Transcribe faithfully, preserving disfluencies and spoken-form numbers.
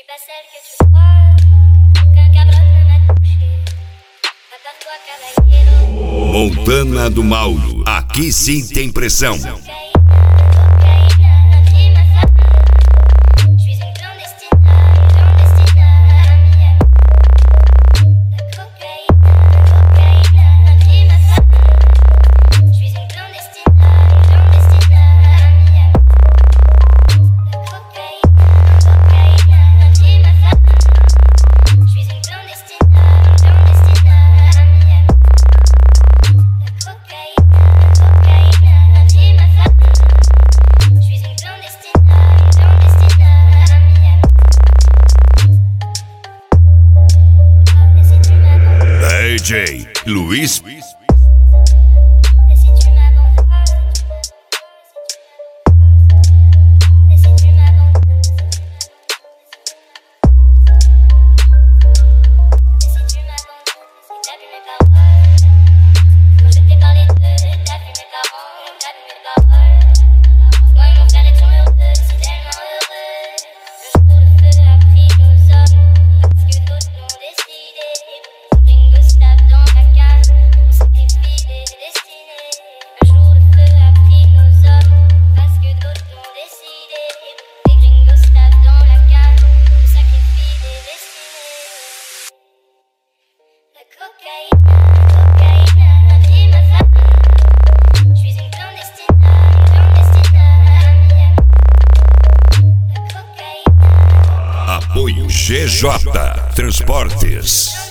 pas celle que tu crois. Aucun cabron ne m'a touché. À part toi, cavaliero. Montana do Mauro, aqui sim tem pressão. D J Luiz. Apoio G J Transportes.